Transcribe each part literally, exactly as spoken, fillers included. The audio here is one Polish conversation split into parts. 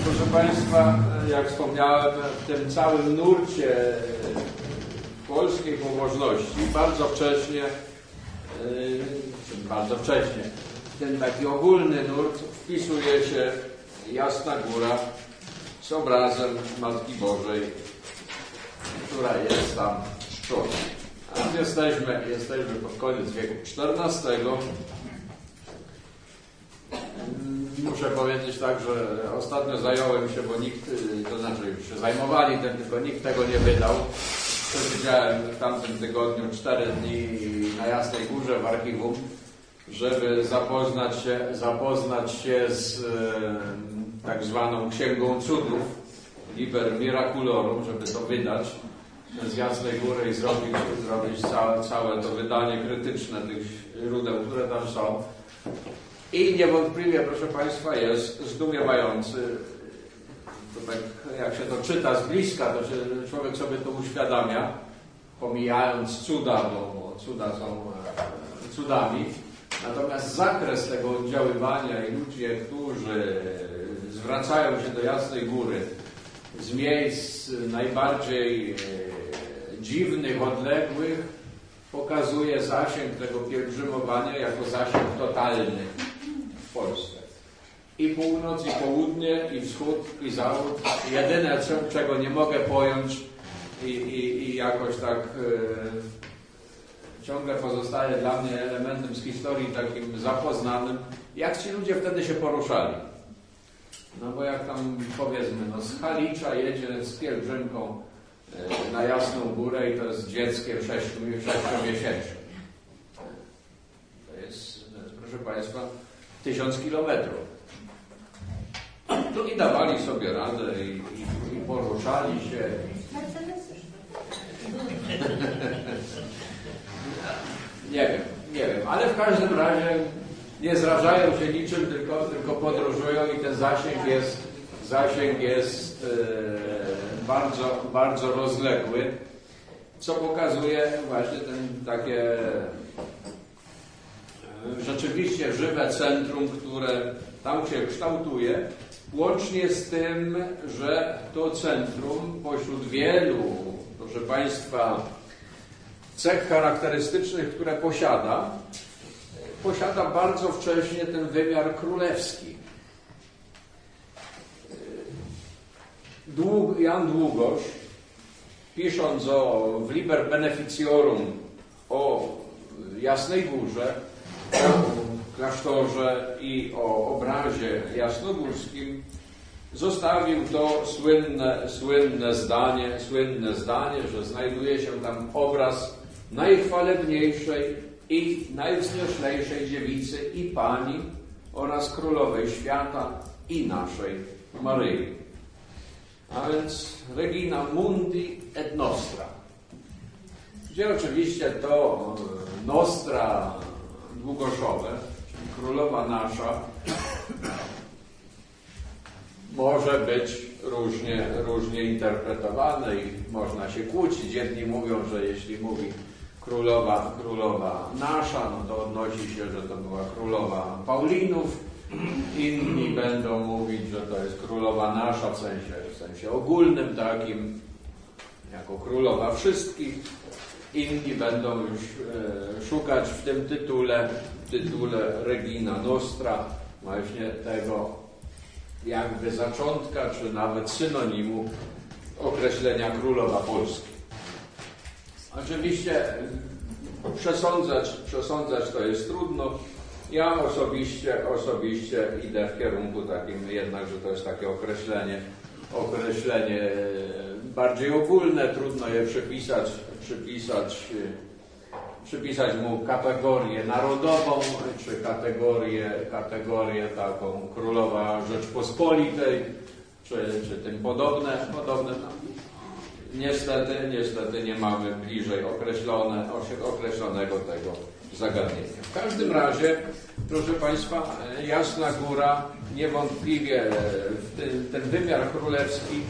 Proszę Państwa, jak wspomniałem, w tym całym nurcie polskiej pobożności bardzo wcześnie, bardzo wcześnie, ten taki ogólny nurt wpisuje się Jasna Góra z obrazem Matki Bożej, która jest tam z przodu. A jesteśmy, jesteśmy pod koniec wieku czternastego. Muszę powiedzieć tak, że ostatnio zająłem się, bo nikt, to znaczy już się zajmowali tym, tylko nikt tego nie wydał. Przewidziałem w tamtym tygodniu cztery dni na Jasnej Górze w archiwum, żeby zapoznać się, zapoznać się z e, tak zwaną Księgą Cudów, Liber Miraculorum, żeby to wydać z Jasnej Góry i zrobić, zrobić całe, całe to wydanie krytyczne tych źródeł, które tam są. I niewątpliwie, proszę Państwa, jest zdumiewający. To tak, jak się to czyta z bliska, to się człowiek sobie to uświadamia, pomijając cuda, bo cuda są cudami. Natomiast zakres tego oddziaływania i ludzie, którzy zwracają się do Jasnej Góry z miejsc najbardziej dziwnych, odległych, pokazuje zasięg tego pielgrzymowania jako zasięg totalny w Polsce. I północ, i południe, i wschód, i zachód. Jedyne, czego nie mogę pojąć i, i, i jakoś tak e, ciągle pozostaje dla mnie elementem z historii takim zapoznanym, jak ci ludzie wtedy się poruszali. No bo jak tam powiedzmy, no z Halicza jedzie z pielgrzymką e, na Jasną Górę i to jest dzieckiem sześciomiesięcznym. To jest, proszę Państwa, tysiąc kilometrów. No i dawali sobie radę i, i, i poruszali się. Nie wiem, nie wiem, ale w każdym razie nie zrażają się niczym, tylko, tylko podróżują i ten zasięg jest, zasięg jest e, bardzo, bardzo rozległy, co pokazuje właśnie ten takie e, rzeczywiście żywe centrum, które tam się kształtuje, łącznie z tym, że to centrum pośród wielu, proszę Państwa, cech charakterystycznych, które posiada, posiada bardzo wcześnie ten wymiar królewski. Dług, Jan Długosz, pisząc o, w Liber Beneficiorum o Jasnej Górze, o klasztorze i o obrazie jasnogórskim, zostawił to słynne, słynne zdanie, słynne zdanie, że znajduje się tam obraz najchwalebniejszej i najwznioślejszej dziewicy i Pani oraz Królowej Świata i naszej Maryi. A więc Regina Mundi et Nostra, gdzie oczywiście to Nostra długoszowe, czyli Królowa nasza, może być różnie, różnie interpretowane i można się kłócić. Jedni mówią, że jeśli mówi Królowa, Królowa nasza, no to odnosi się, że to była Królowa Paulinów. Inni będą mówić, że to jest Królowa nasza w sensie, w sensie ogólnym takim, jako Królowa wszystkich. Inni będą już e, szukać w tym tytule, w tytule Regina Nostra właśnie tego jakby zaczątka, czy nawet synonimu określenia Królowa Polski. Oczywiście przesądzać, przesądzać to jest trudno. Ja osobiście, osobiście idę w kierunku takim jednak, że to jest takie określenie, określenie bardziej ogólne, trudno je przypisać, przypisać, przypisać mu kategorię narodową, czy kategorię, kategorię taką Królowa Rzeczpospolitej, czy, czy tym podobne, podobne. Niestety, niestety nie mamy bliżej określone, określonego tego zagadnienia. W każdym razie, proszę Państwa, Jasna Góra niewątpliwie ten, ten wymiar królewski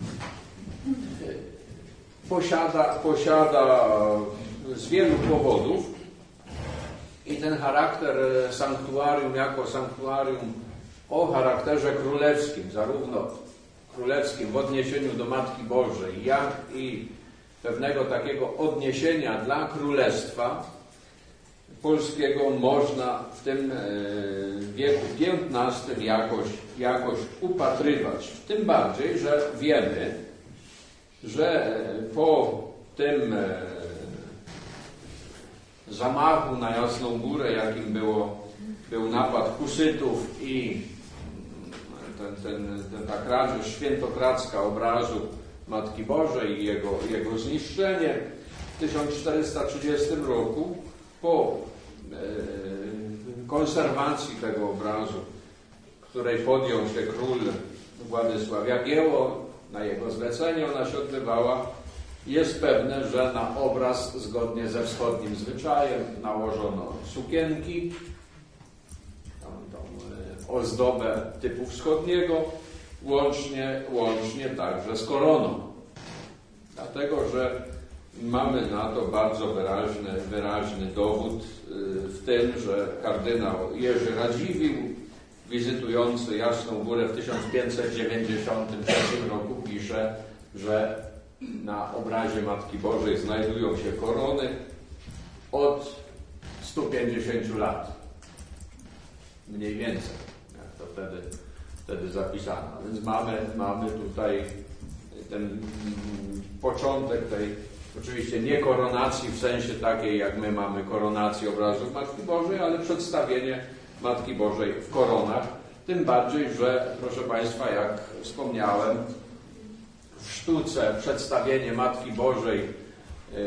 posiada, posiada z wielu powodów i ten charakter sanktuarium jako sanktuarium o charakterze królewskim, zarówno królewskim w odniesieniu do Matki Bożej, jak i pewnego takiego odniesienia dla Królestwa Polskiego można w tym wieku piętnastym jakoś, jakoś upatrywać. Tym bardziej, że wiemy, że po tym zamachu na Jasną Górę, jakim było, był napad husytów i ten, ten, ten, ta kradzież świętokradzka obrazu Matki Bożej i jego, jego zniszczenie w tysiąc czterysta trzydziestym roku, po e, konserwacji tego obrazu, której podjął się król Władysław Jagiełło, na jego zlecenie ona się odbywała, jest pewne, że na obraz zgodnie ze wschodnim zwyczajem nałożono sukienki, tą, tą ozdobę typu wschodniego, łącznie, łącznie także z koroną. Dlatego, że mamy na to bardzo wyraźny, wyraźny dowód w tym, że kardynał Jerzy Radziwiłł, wizytujący Jasną Górę w tysiąc pięćset dziewięćdziesiątym trzecim roku, pisze, że na obrazie Matki Bożej znajdują się korony od stu pięćdziesięciu lat. Mniej więcej, jak to wtedy, wtedy zapisano. Więc mamy, mamy tutaj ten początek tej, oczywiście nie koronacji w sensie takiej, jak my mamy koronację obrazów Matki Bożej, ale przedstawienie Matki Bożej w koronach. Tym bardziej, że, proszę Państwa, jak wspomniałem, w sztuce przedstawienie Matki Bożej yy,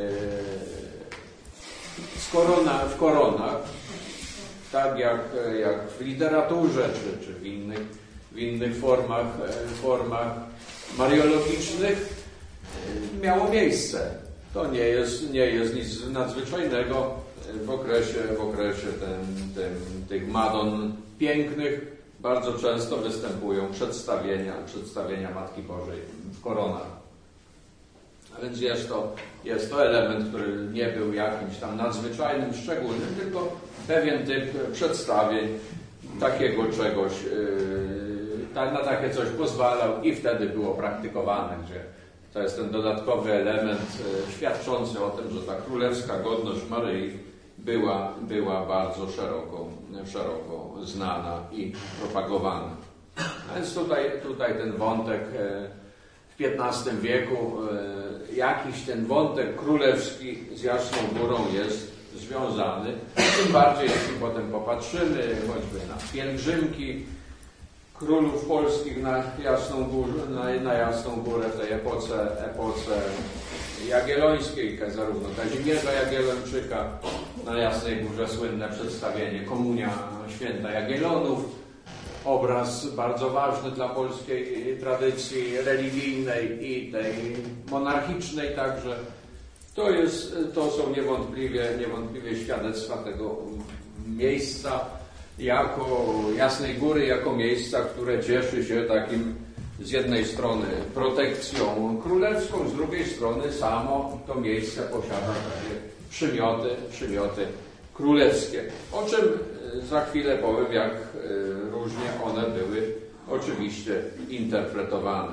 z korona, w koronach, tak jak, jak w literaturze czy, czy w innych, w innych formach, formach mariologicznych, yy, miało miejsce. To nie jest, nie jest nic nadzwyczajnego w okresie, w okresie ten, ten, tych Madon pięknych. Bardzo często występują przedstawienia, przedstawienia Matki Bożej w koronach. A więc jest to, jest to element, który nie był jakimś tam nadzwyczajnym, szczególnym, tylko pewien typ przedstawień takiego czegoś, yy, na takie coś pozwalał i wtedy było praktykowane, gdzie to jest ten dodatkowy element yy, świadczący o tym, że ta królewska godność Maryi była, była bardzo szeroko, szeroko znana i propagowana. A więc tutaj, tutaj ten wątek w piętnastym wieku, jakiś ten wątek królewski z Jasną Górą jest związany. Tym bardziej, jeśli potem popatrzymy choćby na pielgrzymki królów polskich na Jasną Górę, na, na Jasną Górę w tej epoce, epoce jagiellońskiej, zarówno Kazimierza Jagiellończyka, na Jasnej Górze słynne przedstawienie Komunia Święta Jagiellonów, obraz bardzo ważny dla polskiej tradycji religijnej i tej monarchicznej także. To, jest, to są niewątpliwie, niewątpliwie świadectwa tego miejsca jako Jasnej Góry, jako miejsca, które cieszy się takim z jednej strony protekcją królewską, z drugiej strony samo to miejsce posiada takie przymioty, przymioty królewskie. O czym za chwilę powiem, jak różnie one były oczywiście interpretowane.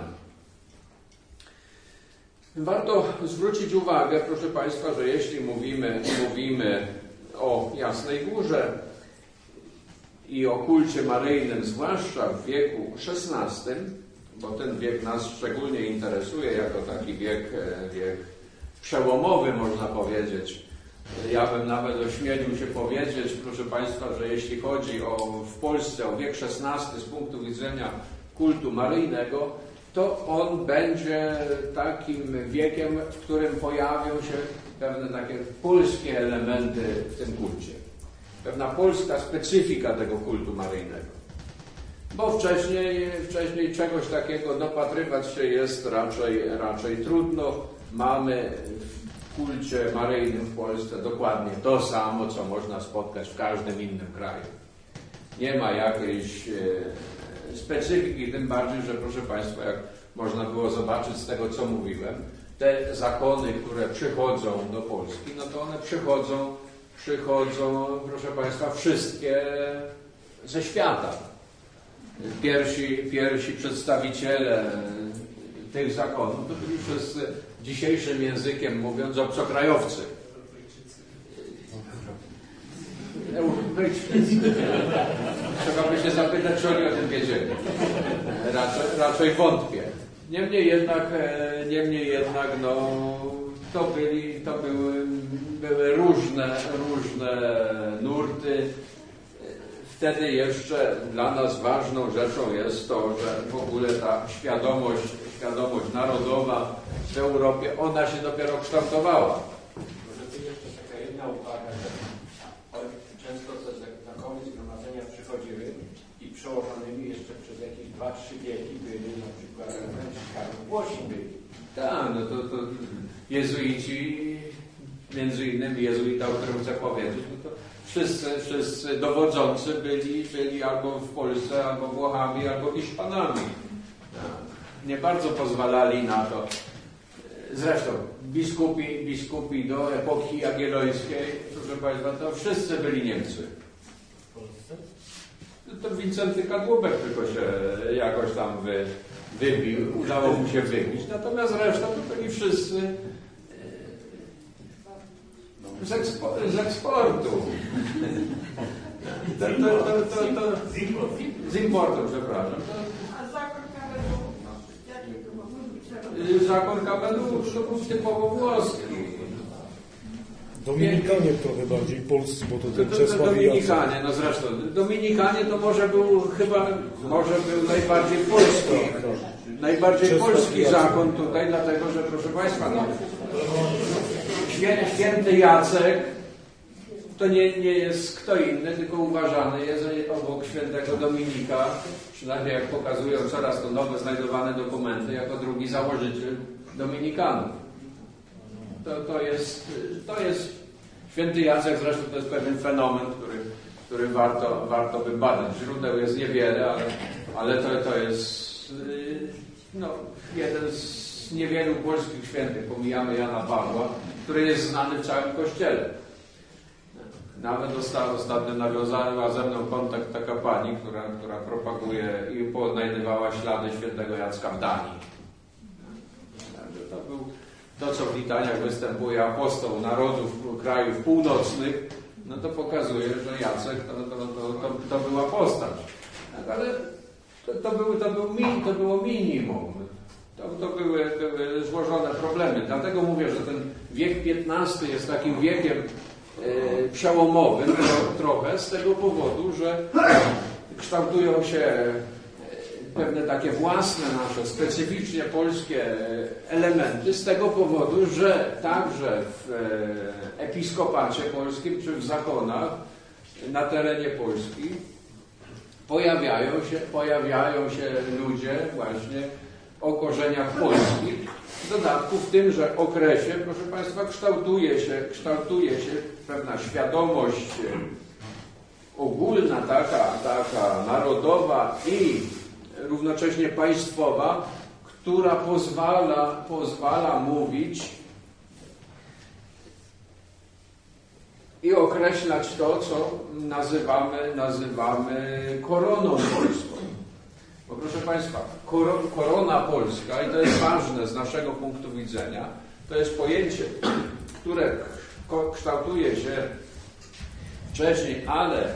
Warto zwrócić uwagę, proszę Państwa, że jeśli mówimy, mówimy o Jasnej Górze i o kulcie maryjnym, zwłaszcza w wieku szesnastym, bo ten wiek nas szczególnie interesuje jako taki wiek, wiek przełomowy, można powiedzieć. Ja bym nawet ośmielił się powiedzieć, proszę Państwa, że jeśli chodzi o w Polsce o wiek szesnasty z punktu widzenia kultu maryjnego, to on będzie takim wiekiem, w którym pojawią się pewne takie polskie elementy w tym kulcie. Pewna polska specyfika tego kultu maryjnego. Bo wcześniej, wcześniej czegoś takiego dopatrywać się jest raczej, raczej trudno. Mamy w kulcie maryjnym w Polsce dokładnie to samo, co można spotkać w każdym innym kraju. Nie ma jakiejś e, specyfiki, tym bardziej, że proszę Państwa, jak można było zobaczyć z tego, co mówiłem, te zakony, które przychodzą do Polski, no to one przychodzą, przychodzą, proszę Państwa, wszystkie ze świata. pierwsi, pierwsi przedstawiciele tych zakonów to byli wszyscy, dzisiejszym językiem mówiąc, obcokrajowcy. Europejczycy. Trzeba by się zapytać, czy oni o tym wiedzieli. Raczej, raczej wątpię. Niemniej jednak, niemniej jednak no, to, byli, to były, były różne, różne nurty. Wtedy jeszcze dla nas ważną rzeczą jest to, że w ogóle ta świadomość, świadomość narodowa w Europie, ona się dopiero kształtowała. Może tu jeszcze taka jedna uwaga, że często te zakony zgromadzenia przychodziły i przełożonymi jeszcze przez jakieś dwa trzy wieki byli na przykład Franciszkanów Włosi byli. Tak, no to, to jezuici, między innymi jezuita, o którym chcę powiedzieć, no to wszyscy, wszyscy dowodzący byli, byli albo w Polsce, albo Włochami, albo Hiszpanami. Nie bardzo pozwalali na to. Zresztą biskupi, biskupi do epoki jagiellońskiej, proszę Państwa, to wszyscy byli Niemcy. W Polsce? To Wincenty Kadłubek tylko się jakoś tam wy, wybił, udało mu się wybić. Natomiast reszta to byli wszyscy z, ekspo, z eksportu. To, to, to, to, to, z importu, przepraszam. A zakon Kamenów, jaki to był? Zakon Kamenów to był typowo włoski. Dominikanie trochę bardziej polscy, bo to ten To, to, to Czesław Dominikanie, no zresztą. Dominikanie to może był chyba, może był najbardziej polski, najbardziej polski zakon tutaj, dlatego że proszę Państwa, no, święty Jacek to nie, nie jest kto inny, tylko uważany jest obok świętego Dominika, przynajmniej jak pokazują coraz to nowe znajdowane dokumenty, jako drugi założyciel Dominikanów. To, to, jest, to jest święty Jacek, zresztą to jest pewien fenomen, który, który warto, warto by badać. Źródeł jest niewiele, ale, ale to, to jest no, jeden z niewielu polskich świętych, pomijamy Jana Pawła, który jest znany w całym Kościele. Nawet ostatnio nawiązała ze mną kontakt taka pani, która, która propaguje i poznajdywała ślady świętego Jacka w Danii. Także to był to, co w litaniach występuje apostoł narodów, krajów północnych, no to pokazuje, że Jacek to, to, to, to, to była postać. Tak, ale to, to, był, to, był, to było minimum. To, to były, były złożone problemy. Dlatego mówię, że ten wiek piętnasty jest takim wiekiem e, przełomowym tro, trochę z tego powodu, że kształtują się pewne takie własne nasze, specyficznie polskie elementy z tego powodu, że także w episkopacie polskim czy w zakonach na terenie Polski pojawiają się, pojawiają się ludzie właśnie o korzeniach polskich. W dodatku w tymże okresie, proszę Państwa, kształtuje się, kształtuje się pewna świadomość ogólna, taka, taka narodowa i równocześnie państwowa, która pozwala, pozwala mówić i określać to, co nazywamy, nazywamy koroną polską. Bo proszę Państwa, korona polska, i to jest ważne z naszego punktu widzenia, to jest pojęcie, które kształtuje się wcześniej, ale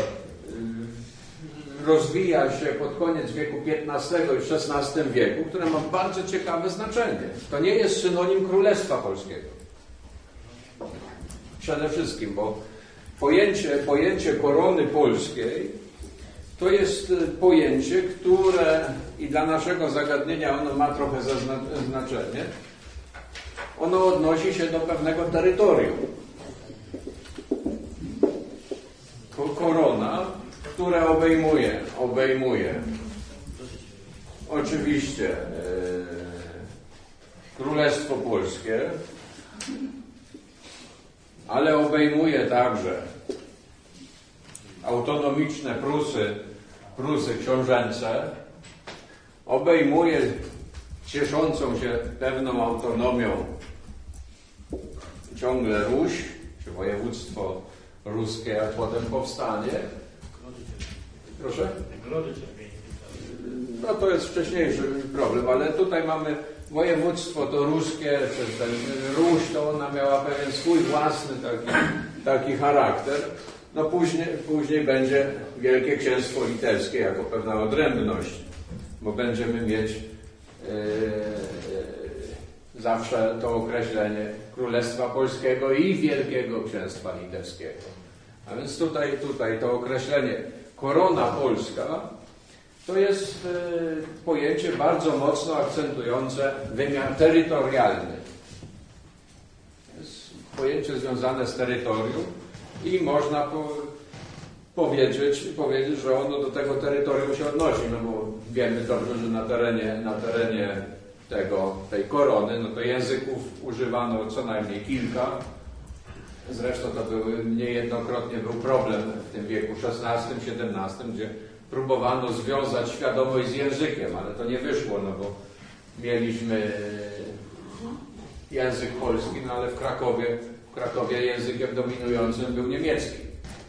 rozwija się pod koniec wieku piętnastego i w szesnastym wieku, które ma bardzo ciekawe znaczenie. To nie jest synonim Królestwa Polskiego. Przede wszystkim, bo pojęcie, pojęcie korony polskiej to jest pojęcie, które i dla naszego zagadnienia ono ma trochę znaczenie. Ono odnosi się do pewnego terytorium. Korona, które obejmuje, obejmuje oczywiście e, Królestwo Polskie, ale obejmuje także autonomiczne Prusy, Prusy książęce, obejmuje cieszącą się pewną autonomią ciągle Ruś, czy województwo ruskie, a potem powstanie. Proszę? Glody Czerwieni. no to jest wcześniejszy problem, ale tutaj mamy województwo to ruskie, czy ten Ruś, to ona miała pewien swój własny taki, taki charakter. No później, później będzie Wielkie Księstwo Litewskie jako pewna odrębność, bo będziemy mieć yy, yy, zawsze to określenie Królestwa Polskiego i Wielkiego Księstwa Litewskiego. A więc tutaj, tutaj to określenie korona polska to jest yy, pojęcie bardzo mocno akcentujące wymiar terytorialny. Jest pojęcie związane z terytorium i można po, powiedzieć, powiedzieć, że ono do tego terytorium się odnosi, no bo wiemy dobrze, że na terenie, na terenie tego, tej korony, no to języków używano co najmniej kilka. Zresztą to były, niejednokrotnie był problem w tym wieku szesnastym, siedemnastym, gdzie próbowano związać świadomość z językiem, ale to nie wyszło, no bo mieliśmy język polski, no ale w Krakowie, w Krakowie językiem dominującym był niemiecki.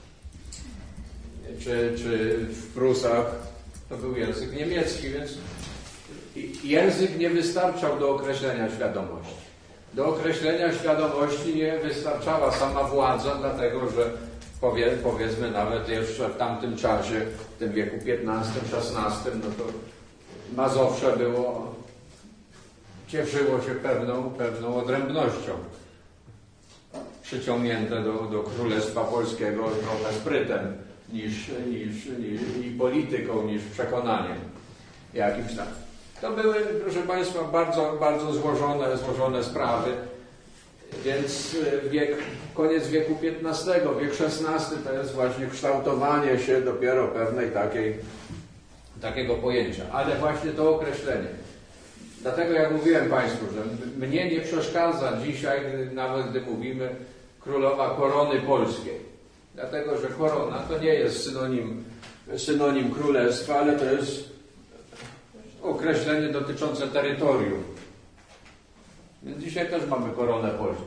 Czy, czy w Prusach to był język niemiecki, więc język nie wystarczał do określenia świadomości. Do określenia świadomości nie wystarczała sama władza, dlatego że powie, powiedzmy nawet jeszcze w tamtym czasie, w tym wieku piętnastym, szesnastym, no to Mazowsze było, cieszyło się pewną, pewną odrębnością. Przyciągnięte do, do Królestwa Polskiego trochę sprytem niż, niż, niż i polityką, niż przekonaniem jakimś tam. To były, proszę Państwa, bardzo, bardzo złożone, złożone sprawy, więc wiek, koniec wieku piętnastego, wiek szesnasty to jest właśnie kształtowanie się dopiero pewnej takiej, takiego pojęcia, ale właśnie to określenie. Dlatego jak mówiłem Państwu, że mnie nie przeszkadza dzisiaj, nawet gdy mówimy królowa korony polskiej, dlatego że korona to nie jest synonim, synonim królestwa, ale to jest określenie dotyczące terytorium. Więc dzisiaj też mamy koronę polską.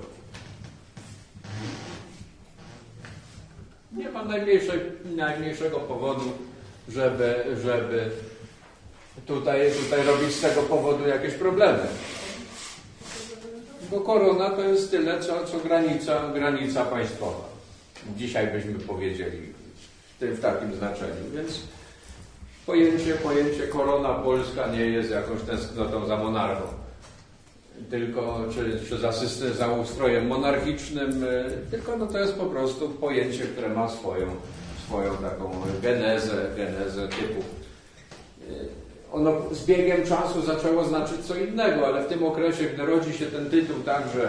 Nie ma najmniejszej, najmniejszego powodu, żeby, żeby tutaj, tutaj robić z tego powodu jakieś problemy. Bo korona to jest tyle, co, co granica, granica państwowa. Dzisiaj byśmy powiedzieli w, tym, w takim znaczeniu. Więc Pojęcie, pojęcie korona polska nie jest jakąś tęsknotą za monarchą, tylko czy, czy za, system, za ustrojem monarchicznym, tylko no to jest po prostu pojęcie, które ma swoją, swoją taką genezę, genezę typu. Ono z biegiem czasu zaczęło znaczyć co innego, ale w tym okresie, gdy rodzi się ten tytuł także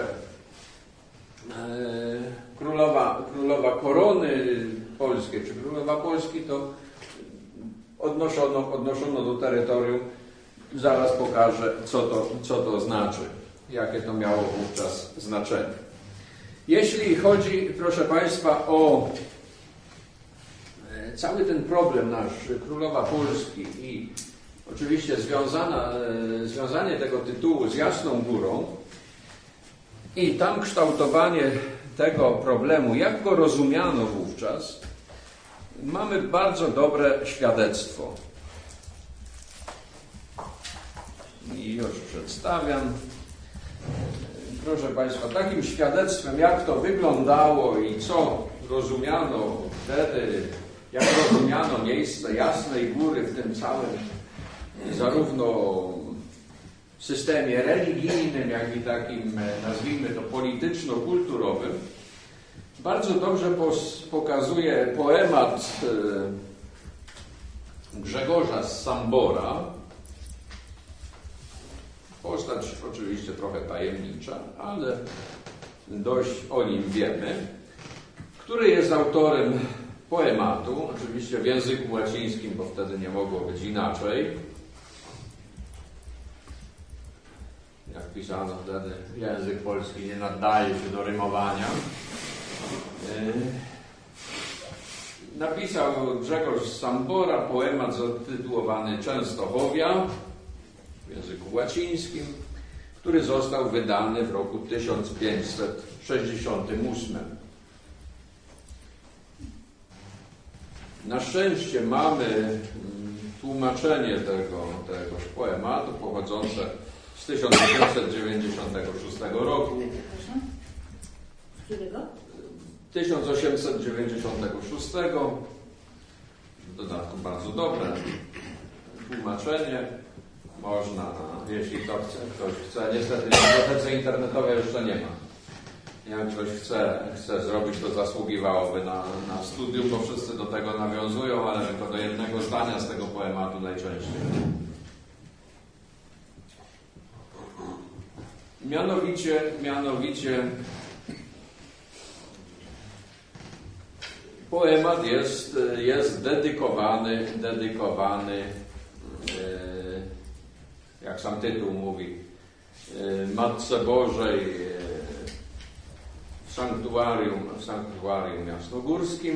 królowa, królowa korony polskiej, czy królowa Polski, to Odnoszono, odnoszono do terytorium. Zaraz pokażę, co to, co to znaczy, jakie to miało wówczas znaczenie. Jeśli chodzi, proszę Państwa, o cały ten problem nasz, Królowa Polski i oczywiście związana, związanie tego tytułu z Jasną Górą i tam kształtowanie tego problemu, jak go rozumiano wówczas, mamy bardzo dobre świadectwo. I już przedstawiam. Proszę Państwa, takim świadectwem, jak to wyglądało i co rozumiano wtedy, jak rozumiano miejsce Jasnej Góry w tym całym zarówno systemie religijnym, jak i takim, nazwijmy to, polityczno-kulturowym, bardzo dobrze pokazuje poemat Grzegorza z Sambora. Postać oczywiście trochę tajemnicza, ale dość o nim wiemy, który jest autorem poematu, oczywiście w języku łacińskim, bo wtedy nie mogło być inaczej. Jak pisano wtedy, język polski nie nadaje się do rymowania. Napisał Grzegorz z Sambora poemat zatytułowany Częstochowia w języku łacińskim, który został wydany w roku tysiąc pięćset sześćdziesiątym ósmym. Na szczęście mamy tłumaczenie tego, tegoż poematu pochodzące z tysiąc osiemset dziewięćdziesiątego szóstego roku. Z którego? tysiąc osiemset dziewięćdziesiątego szóstego. W dodatku bardzo dobre tłumaczenie. Można, jeśli to chce, ktoś chce, niestety w bibliotece internetowej jeszcze nie ma. Jak ktoś chce, chce zrobić, to zasługiwałoby na, na studium, bo wszyscy do tego nawiązują, ale tylko do jednego zdania z tego poematu najczęściej. Mianowicie, mianowicie poemat jest, jest dedykowany, dedykowany, jak sam tytuł mówi, Matce Bożej w sanktuarium, w sanktuarium jasnogórskim.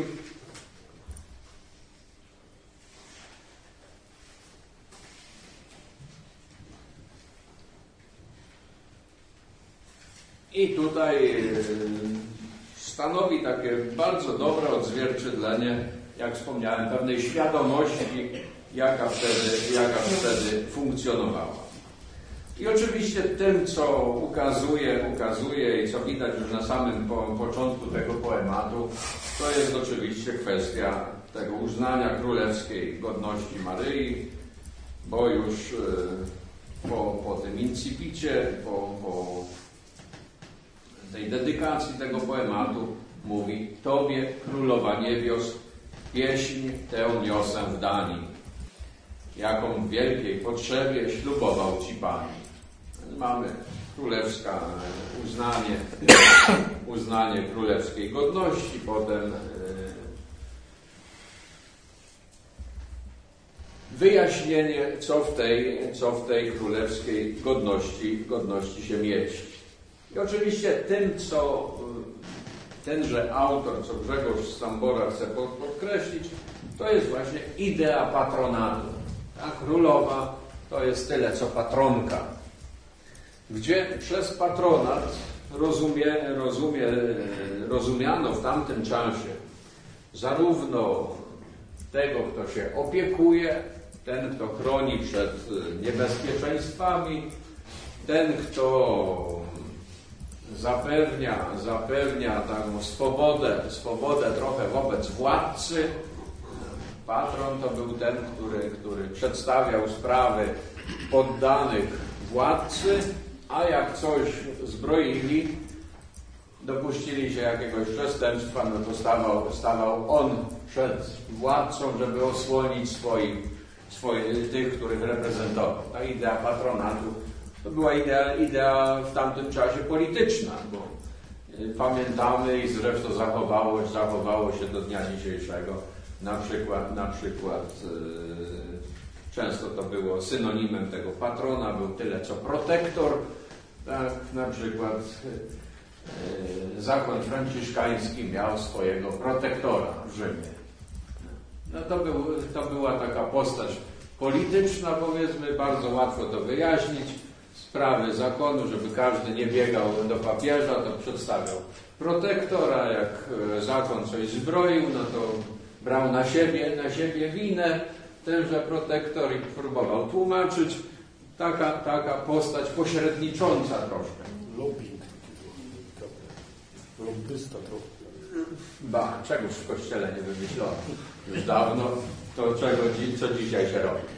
I tutaj stanowi takie bardzo dobre odzwierciedlenie, jak wspomniałem, pewnej świadomości, jaka wtedy, jaka wtedy funkcjonowała. I oczywiście tym, co ukazuje, ukazuje i co widać już na samym po, początku tego poematu, to jest oczywiście kwestia tego uznania królewskiej godności Maryi, bo już po, po tym incipicie, po, po tej dedykacji tego poematu mówi: Tobie, Królowa Niebios, pieśń tę niosę w dani, jaką w wielkiej potrzebie ślubował Ci Pani. Mamy królewska uznanie, uznanie królewskiej godności, potem wyjaśnienie, co w tej, co w tej królewskiej godności, godności się mieści. I oczywiście tym, co tenże autor, co Grzegorz Stambora chce podkreślić, to jest właśnie idea patronatu. Ta królowa to jest tyle, co patronka. Gdzie przez patronat rozumie, rozumie, rozumiano w tamtym czasie zarówno tego, kto się opiekuje, ten, kto chroni przed niebezpieczeństwami, ten, kto zapewnia, zapewnia taką swobodę, swobodę trochę wobec władcy. Patron to był ten, który, który przedstawiał sprawy poddanych władcy, a jak coś zbroili, dopuścili się jakiegoś przestępstwa, no to stawał, stawał on przed władcą, żeby osłonić swoich, swoich, tych, których reprezentował. Ta idea patronatu to była idea, idea w tamtym czasie polityczna, bo pamiętamy i zresztą zachowało, zachowało się do dnia dzisiejszego. Na przykład, na przykład yy, często to było synonimem tego patrona, był tyle co protektor. Tak, na przykład yy, zakon franciszkański miał swojego protektora w Rzymie. No to, był, to była taka postać polityczna, powiedzmy, bardzo łatwo to wyjaśnić. Sprawy zakonu, żeby każdy nie biegał do papieża, to przedstawiał protektora, jak zakon coś zbroił, no to brał na siebie, na siebie winę tenże protektor i próbował tłumaczyć. Taka, taka postać pośrednicząca troszkę. Lobbying. Lobbysta trochę. Ba, czegoś w kościele nie wymyślono. Już dawno to, czego, co dzisiaj się robi.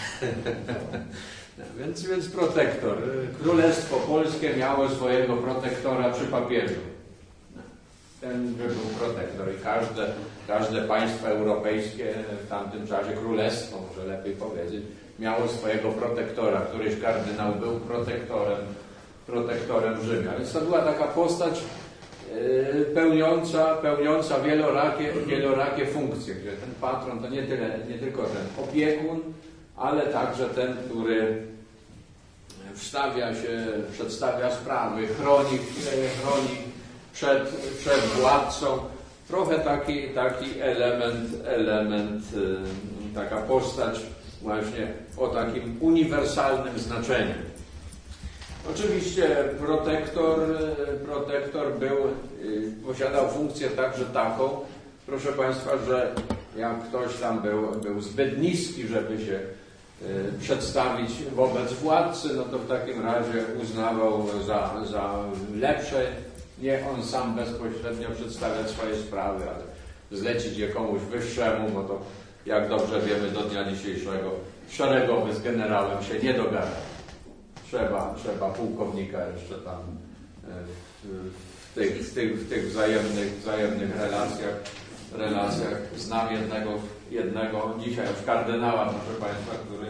Więc, więc protektor. Królestwo Polskie miało swojego protektora przy papieżu. Ten był protektor i każde, każde państwo europejskie w tamtym czasie, królestwo, może lepiej powiedzieć, miało swojego protektora. Któryś kardynał był protektorem, protektorem Rzymia. Więc to była taka postać yy, pełniąca, pełniąca wielorakie, wielorakie funkcje, gdzie ten patron to nie, tyle, nie tylko ten opiekun, ale także ten, który wstawia się, przedstawia sprawy, chroni, chroni przed, przed władcą. Trochę taki, taki element, element, taka postać właśnie o takim uniwersalnym znaczeniu. Oczywiście protektor, protektor był, posiadał funkcję także taką, proszę Państwa, że jak ktoś tam był, był zbyt niski, żeby się y, przedstawić wobec władcy, no to w takim razie uznawał za, za lepsze, nie on sam bezpośrednio przedstawiać swoje sprawy, ale zlecić je komuś wyższemu, bo to jak dobrze wiemy do dnia dzisiejszego szeregowy z generałem się nie dogada. Trzeba, trzeba pułkownika jeszcze tam w, w, tych, w, tych, w tych wzajemnych, wzajemnych relacjach, relacjach. Znam jednego, jednego dzisiaj już kardynała, proszę Państwa, który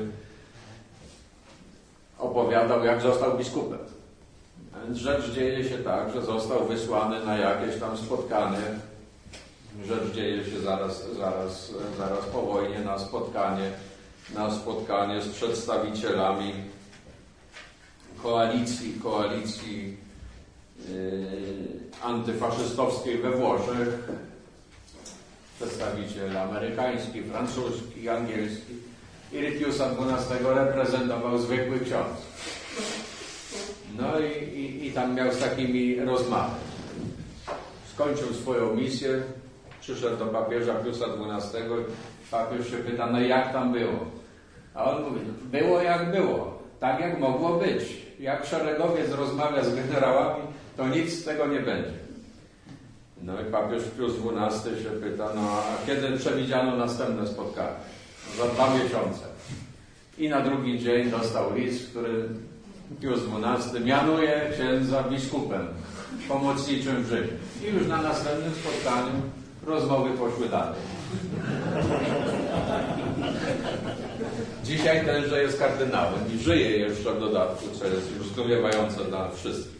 opowiadał, jak został biskupem. Więc rzecz dzieje się tak, że został wysłany na jakieś tam spotkanie. Rzecz dzieje się zaraz, zaraz, zaraz po wojnie na spotkanie, na spotkanie z przedstawicielami koalicji, koalicji yy, antyfaszystowskiej we Włoszech, przedstawiciel amerykański, francuski, angielski. I Piusa dwunastego reprezentował zwykły ksiądz. No i, i, i tam miał z takimi rozmawiać. Skończył swoją misję, przyszedł do papieża Piusa dwunastego. Papież się pyta, no jak tam było? A on mówi, było jak było, tak jak mogło być. Jak szeregowiec rozmawia z generałami, to nic z tego nie będzie. No i papież Pius dwunasty się pyta, no a kiedy przewidziano następne spotkanie? No, za dwa miesiące. I na drugi dzień dostał list, który Pius dwunasty mianuje księdza biskupem pomocniczym w Rzymie. I już na następnym spotkaniu rozmowy poszły dalej. Dzisiaj tenże jest kardynałem i żyje jeszcze w dodatku, co jest już zdumiewające dla wszystkich.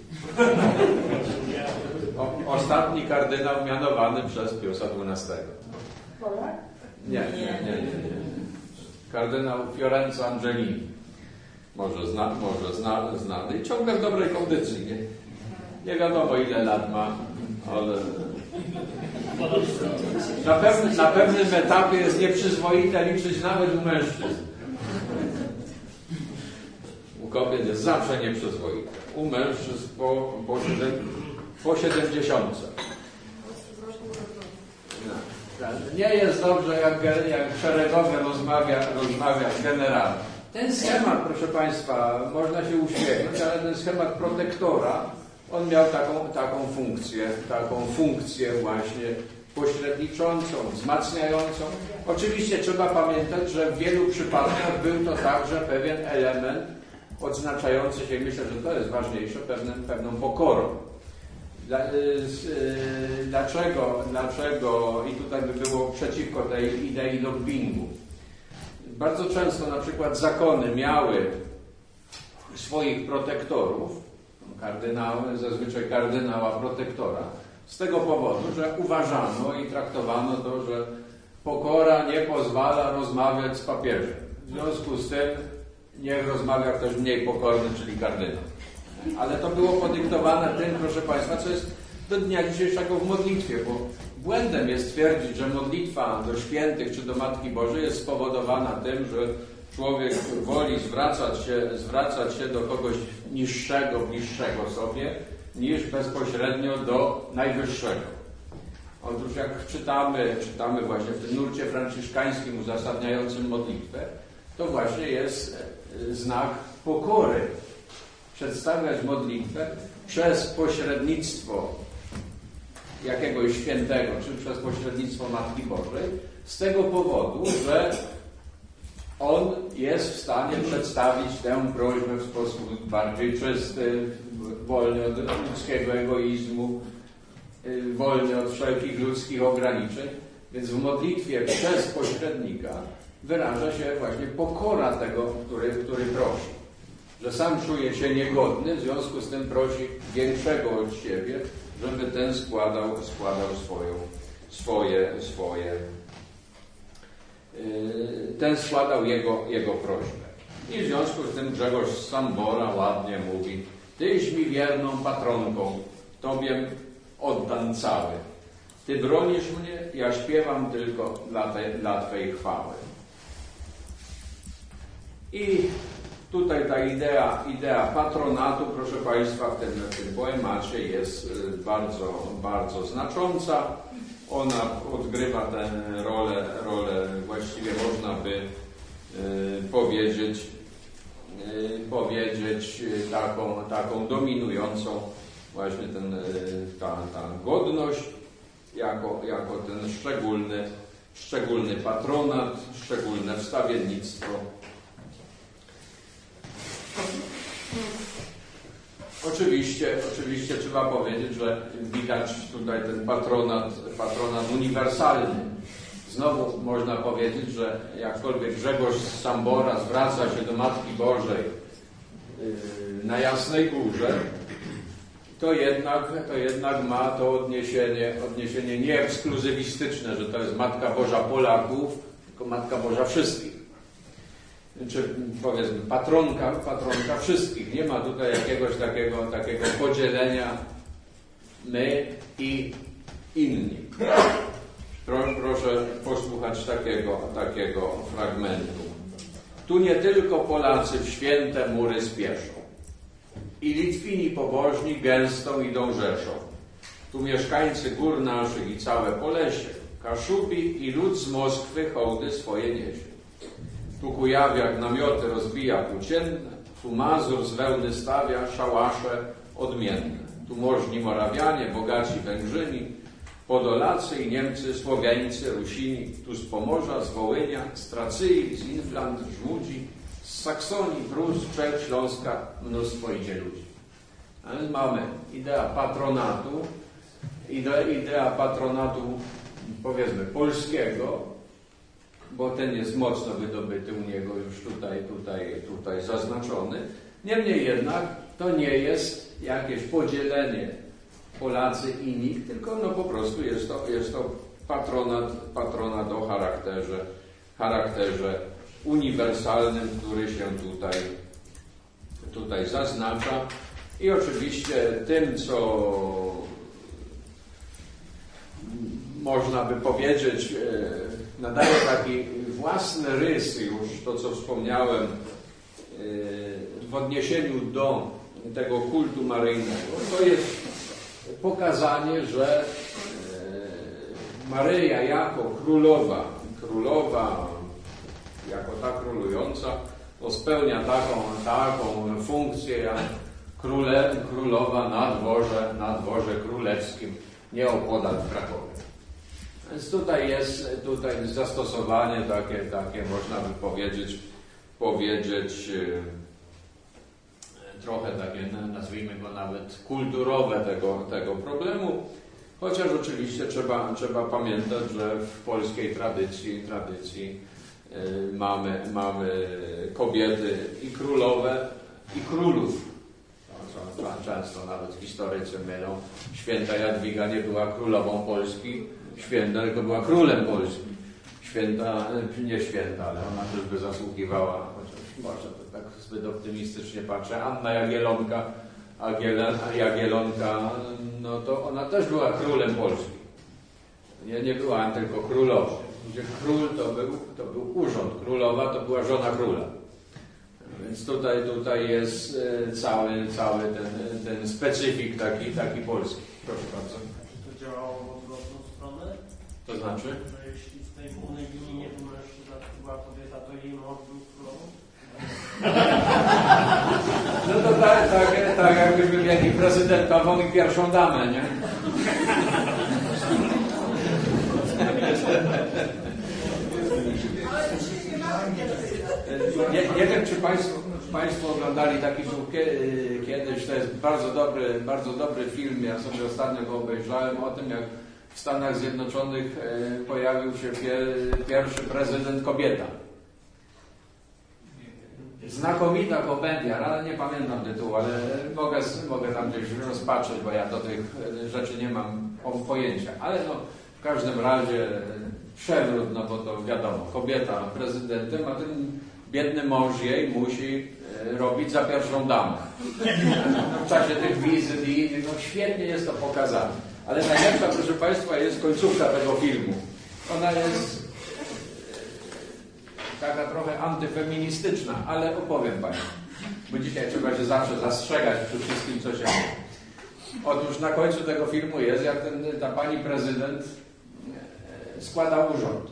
O, ostatni kardynał mianowany przez Piusa dwunastego. Polak? Nie, nie, nie, nie, nie. Kardynał Fiorenzo Angelini. Może, zna, może zna, znany i ciągle w dobrej kondycji. Nie, nie wiadomo ile lat ma, ale na, pewnym, na pewnym etapie jest nieprzyzwoite liczyć nawet u mężczyzn. U kobiet jest zawsze nieprzyzwoite. U mężczyzn po, po, po siedemdziesiątce. Nie jest dobrze, jak, jak szeregowy rozmawia, rozmawia generał. Ten schemat, proszę Państwa, można się uśmiechnąć, ale ten schemat protektora, on miał taką, taką funkcję, taką funkcję właśnie pośredniczącą, wzmacniającą. Oczywiście trzeba pamiętać, że w wielu przypadkach był to także pewien element odznaczający się, myślę, że to jest ważniejsze, pewnym, pewną pokorą. Dlaczego, dlaczego, i tutaj by było przeciwko tej idei lobbingu. Bardzo często na przykład zakony miały swoich protektorów, kardynały, zazwyczaj kardynała protektora, z tego powodu, że uważano i traktowano to, że pokora nie pozwala rozmawiać z papieżem. W związku z tym niech rozmawia ktoś mniej pokorny, czyli kardynał. Ale to było podyktowane tym, proszę Państwa, co jest do dnia dzisiejszego w modlitwie, bo błędem jest twierdzić, że modlitwa do świętych czy do Matki Bożej jest spowodowana tym, że człowiek woli zwracać się, zwracać się do kogoś niższego, bliższego sobie, niż bezpośrednio do najwyższego. Otóż jak czytamy, czytamy właśnie w tym nurcie franciszkańskim uzasadniającym modlitwę, to właśnie jest znak pokory. Przedstawiać modlitwę przez pośrednictwo jakiegoś świętego, czy przez pośrednictwo Matki Bożej, z tego powodu, że on jest w stanie przedstawić tę prośbę w sposób bardziej czysty, wolny od ludzkiego egoizmu, wolny od wszelkich ludzkich ograniczeń. Więc w modlitwie przez pośrednika wyraża się właśnie pokora tego, który, który prosi. Że sam czuje się niegodny, w związku z tym prosi większego od siebie, żeby ten składał, składał swoją, swoje, swoje, yy, ten składał jego, jego prośbę. I w związku z tym Grzegorz z Sambora ładnie mówi: Tyś mi wierną patronką, Tobie oddam cały. Ty bronisz mnie, ja śpiewam tylko dla, te, dla Twej chwały. I tutaj ta idea, idea patronatu, proszę Państwa, w tym, w tym poemacie jest bardzo, bardzo znacząca. ona odgrywa tę rolę, rolę właściwie można by y, powiedzieć, y, powiedzieć taką, taką dominującą właśnie ten, y, ta, ta godność jako, jako ten szczególny, szczególny patronat, szczególne wstawiennictwo. Oczywiście, oczywiście trzeba powiedzieć, że widać tutaj ten patronat, patronat uniwersalny. Znowu można powiedzieć, że jakkolwiek Grzegorz z Sambora zwraca się do Matki Bożej yy, na Jasnej Górze, to jednak, to jednak ma to odniesienie, odniesienie nie ekskluzywistyczne, że to jest Matka Boża Polaków, tylko Matka Boża wszystkich. Czy powiedzmy patronka, patronka wszystkich. Nie ma tutaj jakiegoś takiego, takiego podzielenia my i inni. Proszę posłuchać takiego, takiego fragmentu. Tu nie tylko Polacy w święte mury spieszą. I Litwini pobożni gęstą idą rzeszą. Tu mieszkańcy gór naszych i całe Polesie, Kaszubi i lud z Moskwy hołdy swoje niesie. Tu Kujawiak namioty rozbija płócienne, tu Mazur z wełny stawia szałasze odmienne. Tu możni Morawianie, bogaci Węgrzyni, Podolacy i Niemcy, Słowiańcy, Rusini, tu z Pomorza, z Wołynia, z Tracyi, z Infland, Żmudzi, z Saksonii, Prus, Czech, Śląska, mnóstwo idzie ludzi. A więc mamy idea patronatu, idea, idea patronatu, powiedzmy, polskiego, bo ten jest mocno wydobyty u niego już tutaj, tutaj, tutaj zaznaczony. Niemniej jednak to nie jest jakieś podzielenie Polacy i nikt, tylko no po prostu jest to, jest to patronat, patronat o charakterze, charakterze uniwersalnym, który się tutaj, tutaj zaznacza. I oczywiście tym, co można by powiedzieć, nadaje taki własny rys już, to co wspomniałem, w odniesieniu do tego kultu maryjnego. To jest pokazanie, że Maryja jako królowa, królowa jako ta królująca, to spełnia taką, taką funkcję jak króle, królowa na dworze, na dworze królewskim, nieopodal w Krakowie. Więc tutaj jest tutaj zastosowanie takie, takie można by powiedzieć, powiedzieć trochę takie, nazwijmy go nawet kulturowe tego, tego problemu, chociaż oczywiście trzeba, trzeba pamiętać, że w polskiej tradycji, tradycji yy, mamy, mamy kobiety i królowe, i królów. To, co często nawet historycy mylą. Święta Jadwiga nie była królową Polski, święta, tylko była królem Polski. Święta, nie święta, ale ona też by zasługiwała, chociaż może to tak zbyt optymistycznie patrzę. Anna Jagiellonka, Jagiellonka, no to ona też była królem Polski. Nie, nie była tylko królową. Gdzie król to był, to był urząd, królowa to była żona króla. Więc tutaj, tutaj jest cały, cały ten, ten specyfik taki, taki polski. Proszę bardzo. Czy to działało w odwrotną stronę? To znaczy? Że jeśli w tej głównej linii nie był mężczyzna, to była kobieta, to jej mąż był królową? No to tak, tak, tak jakbyśmy mieli prezydentową i pierwszą damę, nie? Nie, nie wiem, czy Państwo, Państwo oglądali taki film kiedyś, to jest bardzo dobry, bardzo dobry film, ja sobie ostatnio go obejrzałem, o tym, jak w Stanach Zjednoczonych pojawił się pierwszy prezydent kobieta. Znakomita komedia, ale nie pamiętam tytułu, ale mogę, mogę tam gdzieś rozpatrzeć, bo ja do tych rzeczy nie mam pojęcia. Ale no, w każdym razie przewrót, no bo to wiadomo, kobieta prezydentem, a ten biedny mąż jej musi robić za pierwszą damę. W czasie tych wizyt i innych, no świetnie jest to pokazane. Ale najlepsza, proszę Państwa, jest końcówka tego filmu. Ona jest taka trochę antyfeministyczna, ale opowiem Państwu. Bo dzisiaj trzeba się zawsze zastrzegać przy wszystkim, co się mówi. Otóż na końcu tego filmu jest, jak ten, ta pani prezydent składał urząd.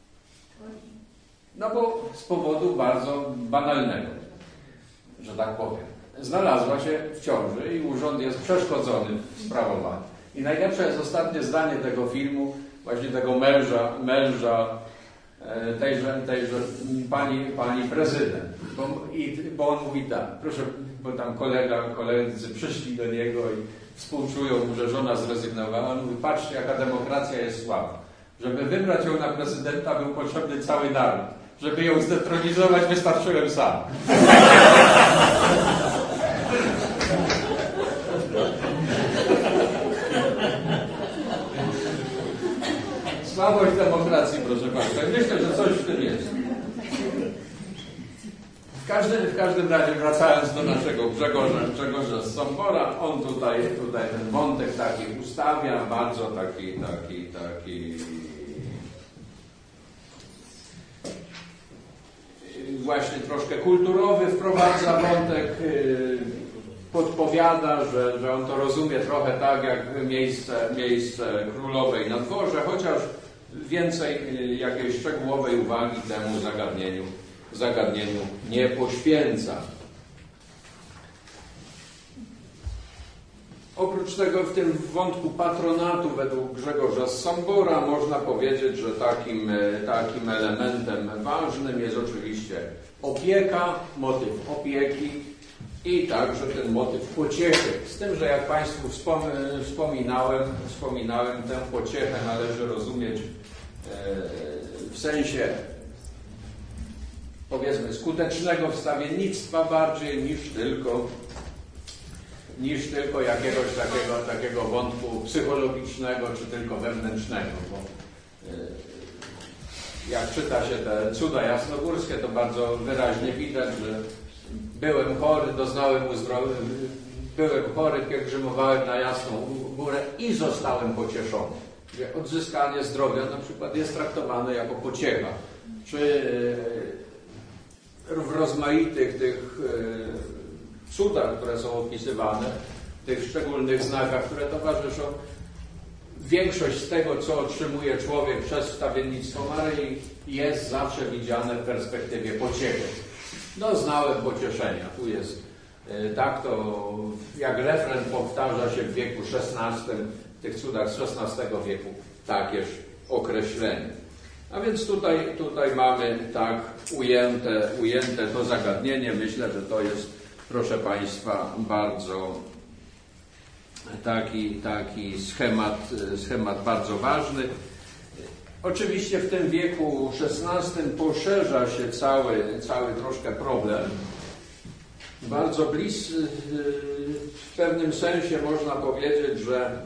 No bo z powodu bardzo banalnego, że tak powiem. Znalazła się w ciąży i urząd jest przeszkodzony w sprawowaniu. I najlepsze jest ostatnie zdanie tego filmu, właśnie tego męża, męża tejże, tejże pani, pani prezydent. Bo, i, bo on mówi tak, proszę, bo tam kolega, koledzy przyszli do niego i współczują mu, że żona zrezygnowała. On mówi, patrzcie, jaka demokracja jest słaba. Żeby wybrać ją na prezydenta, był potrzebny cały naród. Żeby ją zdetronizować, wystarczyłem sam. Słabość demokracji, proszę Państwa. Myślę, że coś w tym jest. W każdym, w każdym razie, wracając do naszego Grzegorza, Grzegorza z Sombora, on tutaj, tutaj ten wątek taki ustawia, bardzo taki, taki, taki właśnie troszkę kulturowy, wprowadza wątek, podpowiada, że, że on to rozumie trochę tak jak miejsce, miejsce królowej na dworze, chociaż więcej jakiejś szczegółowej uwagi temu zagadnieniu, zagadnieniu nie poświęca. Oprócz tego w tym wątku patronatu według Grzegorza z Sombora można powiedzieć, że takim, takim elementem ważnym jest oczywiście opieka, motyw opieki i także ten motyw pociechy. Z tym, że jak Państwu wspominałem, wspominałem, tę pociechę należy rozumieć w sensie, powiedzmy, skutecznego wstawiennictwa bardziej niż tylko niż tylko jakiegoś takiego, takiego wątku psychologicznego czy tylko wewnętrznego. Bo jak czyta się te cuda jasnogórskie, to bardzo wyraźnie widać, że byłem chory, doznałem uzdrowienia, byłem chory, pielgrzymowałem na Jasną Górę i zostałem pocieszony. Odzyskanie zdrowia na przykład jest traktowane jako pociecha. Czy w rozmaitych tych cudach, które są opisywane, tych szczególnych znakach, które towarzyszą, większość z tego, co otrzymuje człowiek przez wstawiennictwo Maryi, jest zawsze widziane w perspektywie pociechy. Doznałem pocieszenia. Tu jest tak, to jak refren powtarza się w wieku szesnastym, w tych cudach z szesnastego wieku, takież określenie. A więc tutaj, tutaj mamy tak ujęte, ujęte to zagadnienie. Myślę, że to jest, proszę Państwa, bardzo taki, taki schemat, schemat bardzo ważny. Oczywiście w tym wieku szesnastym poszerza się cały, cały troszkę problem. Bardzo blis, w pewnym sensie można powiedzieć, że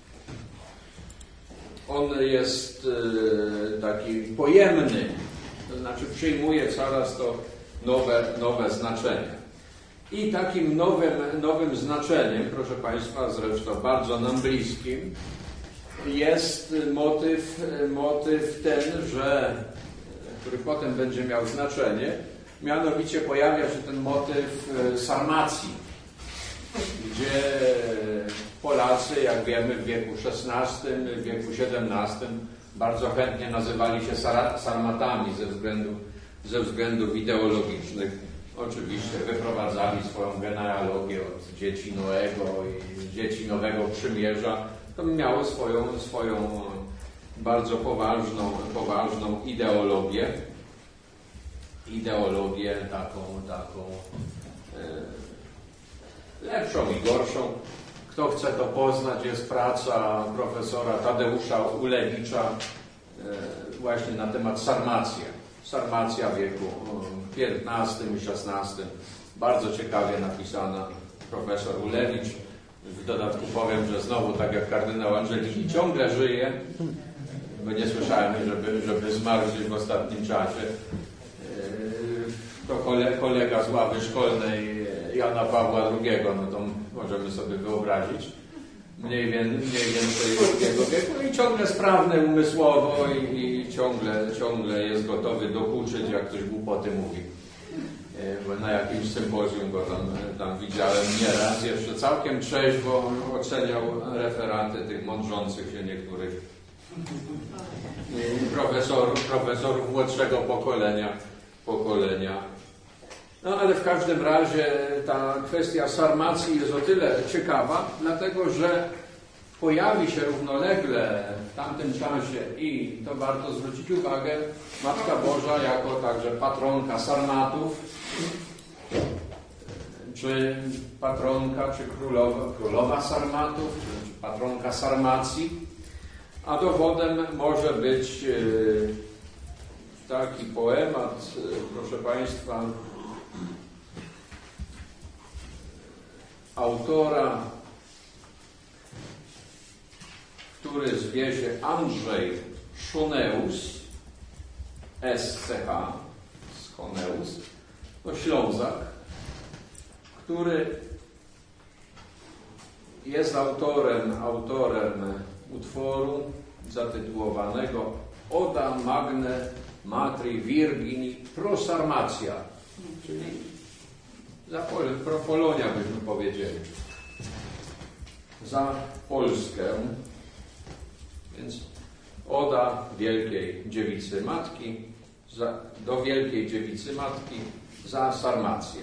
on jest taki pojemny, to znaczy przyjmuje coraz to nowe, nowe znaczenie. I takim nowym, nowym znaczeniem, proszę Państwa, zresztą bardzo nam bliskim, jest motyw, motyw ten, że, który potem będzie miał znaczenie, mianowicie pojawia się ten motyw sarmacji, gdzie Polacy, jak wiemy, w wieku szesnastym, w wieku siedemnastym bardzo chętnie nazywali się sarmatami ze względu, ze względów ideologicznych. Oczywiście wyprowadzali swoją genealogię od dzieci Noego i dzieci Nowego Przymierza. To miało swoją, swoją bardzo poważną, poważną ideologię. Ideologię taką, taką e, lepszą i gorszą. Kto chce to poznać, jest praca profesora Tadeusza Ulewicza e, właśnie na temat sarmacji. Sarmacja w wieku piętnastym i szesnastym. Bardzo ciekawie napisana, profesor Ulewicz. W dodatku powiem, że znowu, tak jak kardynał Angeliki, ciągle żyje, bo nie słyszałem, żeby, żeby zmarł gdzieś w ostatnim czasie. To kolega z ławy szkolnej Jana Pawła drugiego, no to możemy sobie wyobrazić. Mniej, mniej więcej drugiego wieku i ciągle sprawny umysłowo i, i ciągle, ciągle jest gotowy dokuczyć, jak ktoś głupoty mówi. Bo na jakimś sympozjum go tam, tam widziałem nieraz, jeszcze całkiem trzeźwo oceniał referaty tych mądrzących się niektórych profesorów, profesorów młodszego pokolenia, pokolenia. No ale w każdym razie ta kwestia sarmacji jest o tyle ciekawa, dlatego że pojawi się równolegle w tamtym czasie i to warto zwrócić uwagę, Matka Boża jako także patronka sarmatów, czy patronka, czy królowa, królowa sarmatów, czy patronka sarmacji. A dowodem może być taki poemat, proszę Państwa, autora, który zwie się Andrzej Schoneus, S C H, Schoneus, to Ślązak, który jest autorem, autorem utworu zatytułowanego Oda Magne Matri Virgini Pro Sarmatia, czyli za Pol pro Polonia byśmy powiedzieli, za Polskę, więc Oda Wielkiej Dziewicy Matki, za, do Wielkiej Dziewicy Matki za Sarmację.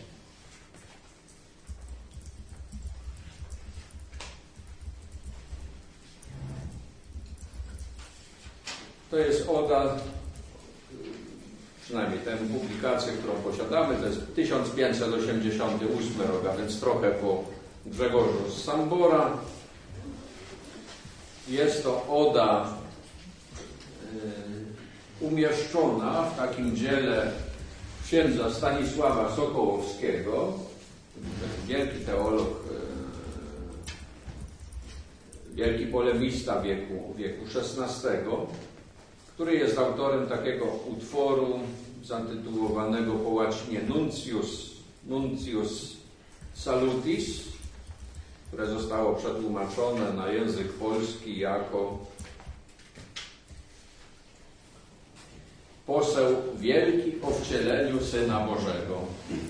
To jest oda, przynajmniej tę publikację, którą posiadamy, to jest tysiąc pięćset osiemdziesiąty ósmy rok, a więc trochę po Grzegorzu z Sambora. Jest to oda y, umieszczona w takim dziele księdza Stanisława Sokołowskiego, wielki teolog, y, wielki polemista wieku, wieku szesnastego, który jest autorem takiego utworu zatytułowanego po łacinie Nuncius, Nuncius Salutis, które zostało przetłumaczone na język polski jako poseł wielki o wcieleniu Syna Bożego.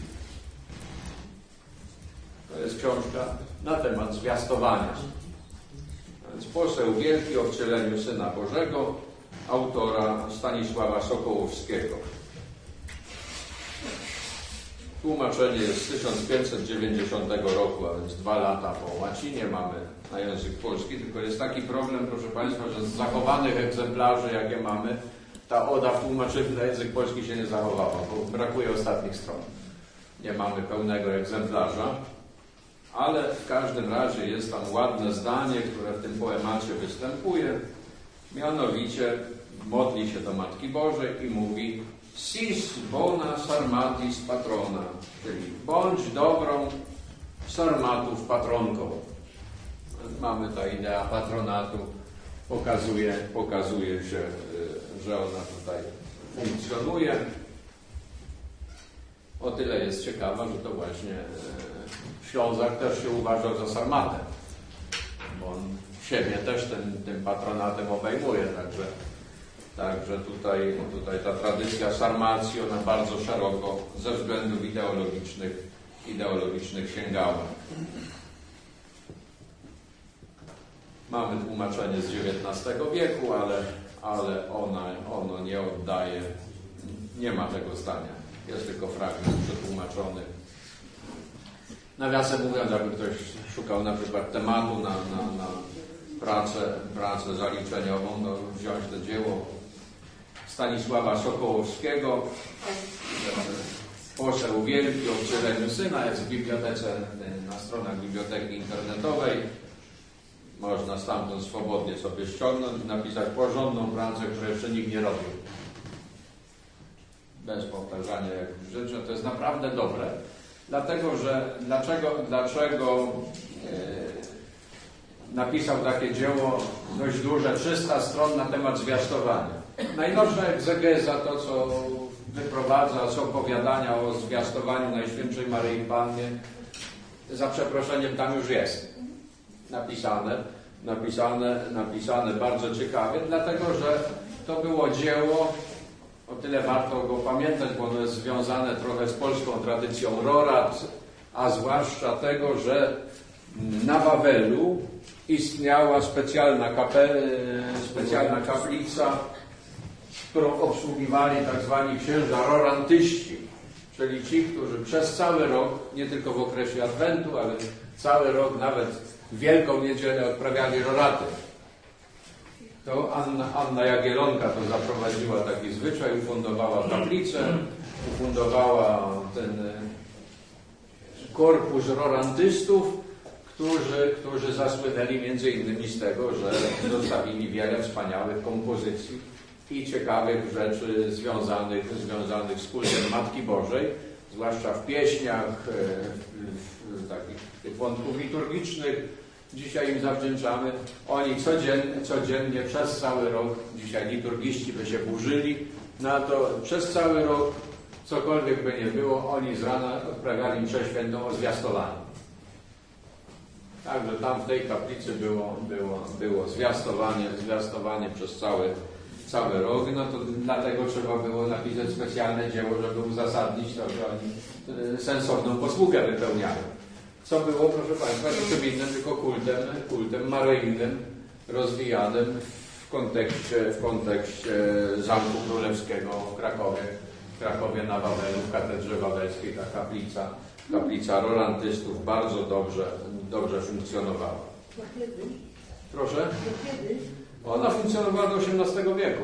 To jest książka na temat zwiastowania. A więc poseł wielki o wcieleniu Syna Bożego, autora Stanisława Sokołowskiego. Tłumaczenie jest z tysiąc pięćset dziewięćdziesiątego roku, a więc dwa lata po łacinie mamy na język polski, tylko jest taki problem, proszę Państwa, że z zachowanych egzemplarzy, jakie mamy, ta oda w tłumaczeniu na język polski się nie zachowała, bo brakuje ostatnich stron. Nie mamy pełnego egzemplarza, ale w każdym razie jest tam ładne zdanie, które w tym poemacie występuje. Mianowicie modli się do Matki Bożej i mówi Sis bona sarmatis patrona, czyli bądź dobrą sarmatów patronką. Mamy ta idea patronatu, pokazuje, pokazuje się, że ona tutaj funkcjonuje. O tyle jest ciekawa, że to właśnie Ślązak też się uważał za sarmatę, bo on siebie też tym, tym patronatem obejmuje, także, także tutaj, tutaj ta tradycja sarmacji, ona bardzo szeroko ze względów ideologicznych, ideologicznych sięgała. Mamy tłumaczenie z dziewiętnastego wieku, ale, ale ona, ono nie oddaje, nie ma tego zdania. Jest tylko fragment przetłumaczony. Nawiasem mówiąc, jakby ktoś szukał na przykład tematu na, na, na pracę, pracę zaliczeniową, to wziąć to dzieło Stanisława Sokołowskiego, Poseł wielki o wcieleniu Syna, jest w bibliotece, na stronach biblioteki internetowej. Można stamtąd swobodnie sobie ściągnąć i napisać porządną pracę, której jeszcze nikt nie robił. Bez powtarzania jakichś rzeczy. To jest naprawdę dobre. Dlatego, że dlaczego, dlaczego e, napisał takie dzieło dość duże, trzysta stron na temat zwiastowania. Najnowsza egzegeza, to co wyprowadza z opowiadania o zwiastowaniu Najświętszej Maryi Pannie, za przeproszeniem tam już jest napisane, napisane, napisane bardzo ciekawie, dlatego, że to było dzieło, o tyle warto go pamiętać, bo ono jest związane trochę z polską tradycją rorad, a zwłaszcza tego, że Na Wawelu istniała specjalna, kape, specjalna kaplica, którą obsługiwali tak zwani księża rorantyści, czyli ci, którzy przez cały rok, nie tylko w okresie Adwentu, ale cały rok, nawet w Wielką Niedzielę odprawiali roraty. To Anna, Anna Jagielonka to zaprowadziła taki zwyczaj, ufundowała kaplicę, ufundowała ten korpus rorantystów, którzy, którzy zasłynęli między innymi z tego, że zostawili wiele wspaniałych kompozycji i ciekawych rzeczy związanych, związanych z kultem Matki Bożej, zwłaszcza w pieśniach, w, w takich tych wątków liturgicznych. Dzisiaj im zawdzięczamy. Oni codziennie, codziennie przez cały rok, dzisiaj liturgiści by się burzyli na to, przez cały rok, cokolwiek by nie było, oni z rana odprawiali mszę świętą o zwiastowaniu. Także tam w tej kaplicy było, było, było zwiastowanie, zwiastowanie przez cały, cały rok, no to dlatego trzeba było napisać specjalne dzieło, żeby uzasadnić to, że oni sensowną posługę wypełniają. Co było, proszę Państwa, niczym innym, tylko kultem, kultem maryjnym, rozwijanym w kontekście, w kontekście Zamku Królewskiego w Krakowie, w Krakowie na Wawelu, w Katedrze Wawelskiej. Ta kaplica, kaplica rorantystów bardzo dobrze, dobrze funkcjonowała. Do kiedy? Proszę? Do kiedy? Ona funkcjonowała do osiemnastego wieku.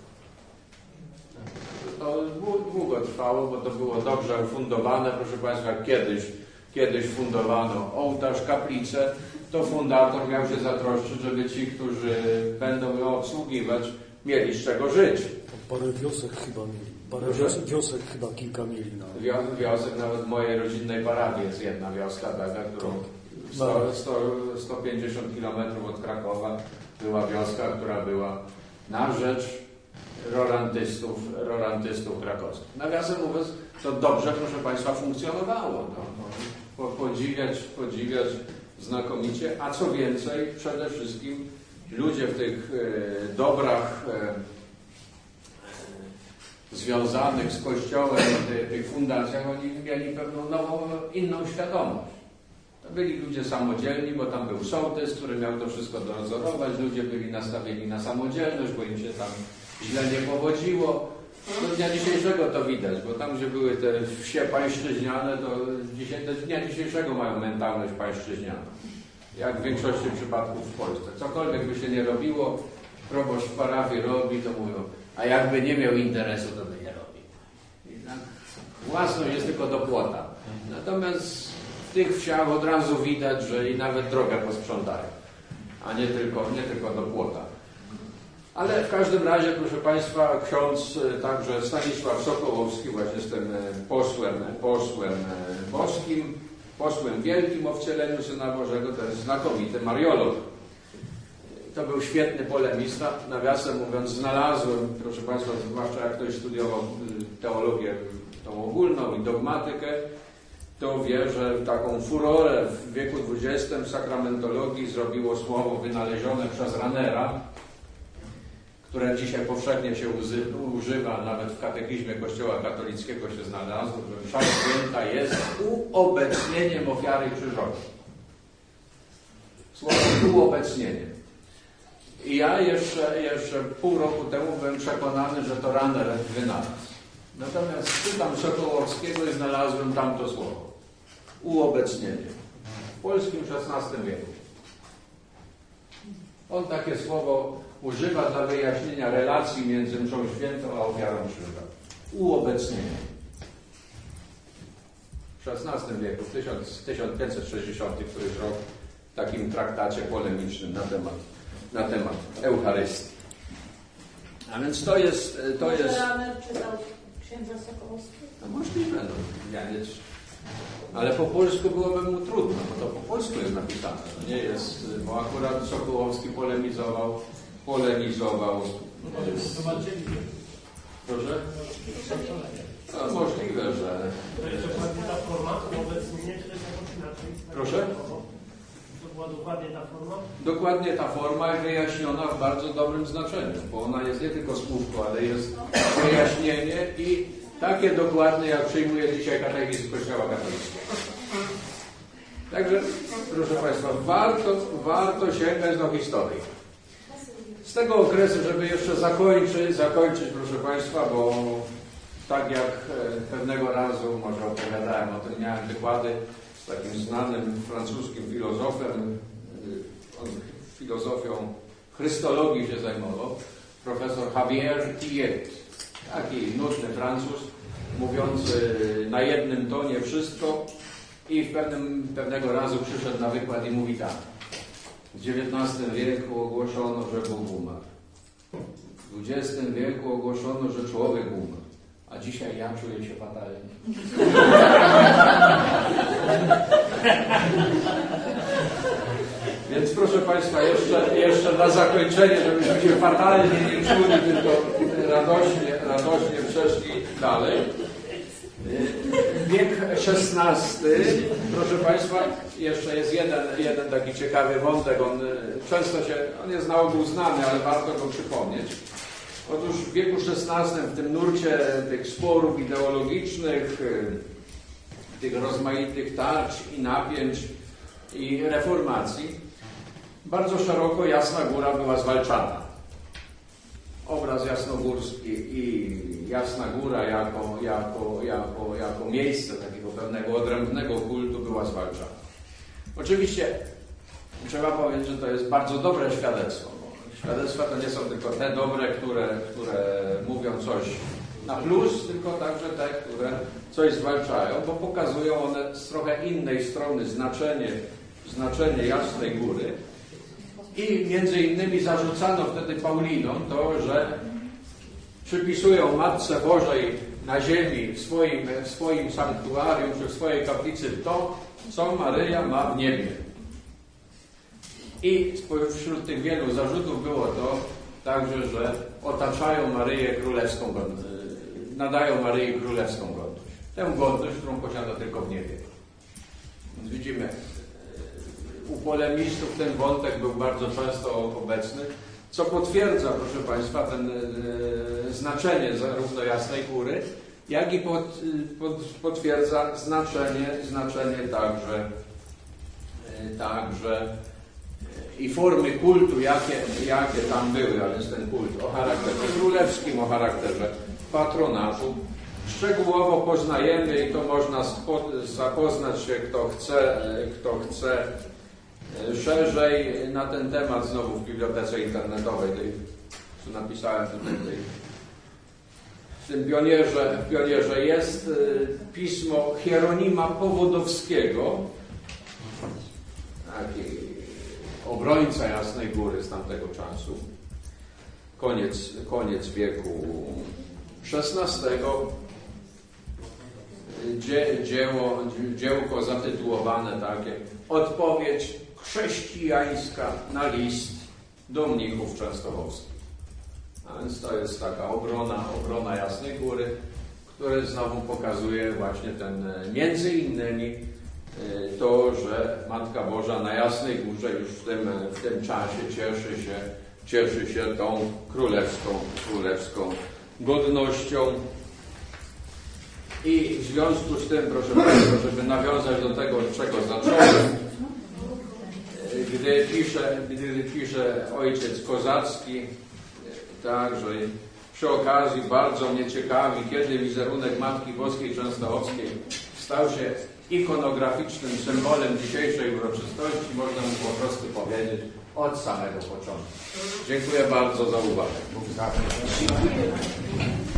To długo trwało, bo to było dobrze ufundowane, proszę Państwa, kiedyś Kiedyś fundowano ołtarz, kaplicę, to fundator miał się zatroszczyć, żeby ci, którzy będą ją obsługiwać, mieli z czego żyć. Parę wiosek chyba mieli. Parę wiosek, wiosek chyba kilka mieli. No. Wiosek, nawet mojej rodzinnej parafii jest jedna wioska, taka, którą sto pięćdziesiąt kilometrów od Krakowa była wioska, która była na rzecz rorantystów, rorantystów krakowskich. Nawiasem mówiąc, to dobrze, proszę Państwa, funkcjonowało. No. Podziwiać, podziwiać znakomicie, a co więcej, przede wszystkim ludzie w tych e, dobrach e, związanych z Kościołem, w tych fundacjach, oni mieli pewną nową, inną świadomość. To byli ludzie samodzielni, bo tam był sołtys, który miał to wszystko dozorować, ludzie byli nastawieni na samodzielność, bo im się tam źle nie powodziło. Do dnia dzisiejszego to widać, bo tam, gdzie były te wsie pańszczyźniane, to dzisiaj, do dnia dzisiejszego mają mentalność pańszczyźnianą. Jak w większości przypadków w Polsce. Cokolwiek by się nie robiło, proboszcz w parafii robi, to mówią, a jakby nie miał interesu, to by nie robił. I tak, własność jest tylko do płota. Natomiast w tych wsiach od razu widać, że i nawet drogę posprzątają, a nie tylko, nie tylko do płota. Ale w każdym razie, proszę Państwa, ksiądz, także Stanisław Sokołowski, właśnie z tym posłem, posłem boskim, posłem wielkim o wcieleniu Syna Bożego, to jest znakomity mariolog. To był świetny polemista. Nawiasem mówiąc, znalazłem, proszę Państwa, zwłaszcza jak ktoś studiował teologię tą ogólną i dogmatykę, to wie, że taką furorę w wieku dwudziestym w sakramentologii zrobiło słowo wynalezione przez Ranera, które dzisiaj powszechnie się używa, nawet w katechizmie Kościoła katolickiego się znalazło, że msza święta jest uobecnieniem ofiary krzyżowej. Słowo uobecnienie. I ja jeszcze, jeszcze pół roku temu byłem przekonany, że to Raner wynalazł. Natomiast czytam Sokołowskiego i znalazłem tamto słowo. Uobecnienie. W polskim szesnastym wieku. On takie słowo używa dla wyjaśnienia relacji między mszą świętą a ofiarą krzyża. Uobecnienie. W szesnastym wieku, tysiąc pięćset sześćdziesiąty któryś rok, w takim traktacie polemicznym na temat, na temat Eucharystii. A więc to jest... To Może jest... Raner czytał księdza Sokołowskiego? No możliwe, no. Ja nie... Ale po polsku byłoby mu trudno, bo to po polsku jest napisane. To nie jest, bo akurat Sokołowski polemizował, polemizował. No jest... Proszę? No możliwe, że... To jest dokładnie ta forma, to obecnie nie, czy też jakoś inaczej? Proszę? To była dokładnie ta forma? Dokładnie ta forma jest wyjaśniona w bardzo dobrym znaczeniu, bo ona jest nie tylko słówko, ale jest wyjaśnienie i takie dokładne, jak przyjmuje dzisiaj katechizm Kościoła katolickiego. Także, proszę Państwa, warto, warto sięgać do historii. Z tego okresu, żeby jeszcze zakończyć, zakończyć, proszę Państwa, bo tak jak pewnego razu, może opowiadałem o tym, miałem wykłady z takim znanym francuskim filozofem, on filozofią chrystologii się zajmował, profesor Javier Tillet, taki nudny Francuz, mówiący na jednym tonie wszystko i w pewnym, pewnego razu przyszedł na wykład i mówi tak: w dziewiętnastym wieku ogłoszono, że Bóg umarł. W dwudziestym wieku ogłoszono, że człowiek umarł. A dzisiaj ja czuję się fatalnie. Więc proszę Państwa, jeszcze, jeszcze na zakończenie, żebyśmy się fatalnie nie czuli, tylko radośnie, radośnie przeszli dalej. Wiek szesnasty, proszę Państwa, jeszcze jest jeden, jeden taki ciekawy wątek, on często się, on jest na ogół znany, ale warto go przypomnieć. Otóż w wieku szesnastym, w tym nurcie tych sporów ideologicznych, tych rozmaitych tarć i napięć i reformacji, bardzo szeroko Jasna Góra była zwalczana. Obraz jasnogórski i Jasna Góra jako, jako, jako, jako miejsce takiego pewnego odrębnego kultu była zwalczana. Oczywiście trzeba powiedzieć, że to jest bardzo dobre świadectwo. Bo świadectwa to nie są tylko te dobre, które, które mówią coś na plus, tylko także te, które coś zwalczają, bo pokazują one z trochę innej strony znaczenie, znaczenie Jasnej Góry. I między innymi zarzucano wtedy Paulinom to, że przypisują Matce Bożej na ziemi w swoim, w swoim sanktuarium czy w swojej kaplicy to, co Maryja ma w niebie. I wśród tych wielu zarzutów było to także, że otaczają Maryję królewską, nadają Maryi królewską godność. Tę godność, którą posiada tylko w niebie. Więc widzimy, u polemistów ten wątek był bardzo często obecny, co potwierdza, proszę Państwa, ten, e, znaczenie zarówno Jasnej Góry, jak i pod, pod, potwierdza znaczenie, znaczenie także, e, także i formy kultu, jakie, jakie tam były, a więc ten kult o charakterze królewskim, o charakterze patronatu. Szczegółowo poznajemy i to można spo, zapoznać się, kto chce, kto chce szerzej na ten temat znowu w bibliotece internetowej, tej, co napisałem tutaj, tej, w tym pionierze, w pionierze jest pismo Hieronima Powodowskiego, taki obrońca Jasnej Góry z tamtego czasu, koniec, koniec wieku szesnastego, dzie, dzieło, dziełko zatytułowane takie Odpowiedź chrześcijańska na list do mnichów częstochowskich. A więc to jest taka obrona, obrona Jasnej Góry, który znowu pokazuje właśnie ten, między innymi to, że Matka Boża na Jasnej Górze już w tym, w tym czasie cieszy się, cieszy się tą królewską, królewską godnością. I w związku z tym, proszę Państwa, żeby nawiązać do tego, od czego zacząłem, gdy pisze, gdy pisze ojciec Kozacki, także przy okazji bardzo mnie ciekawi, kiedy wizerunek Matki Boskiej Częstochowskiej stał się ikonograficznym symbolem dzisiejszej uroczystości, można mu po prostu powiedzieć od samego początku. Dziękuję bardzo za uwagę.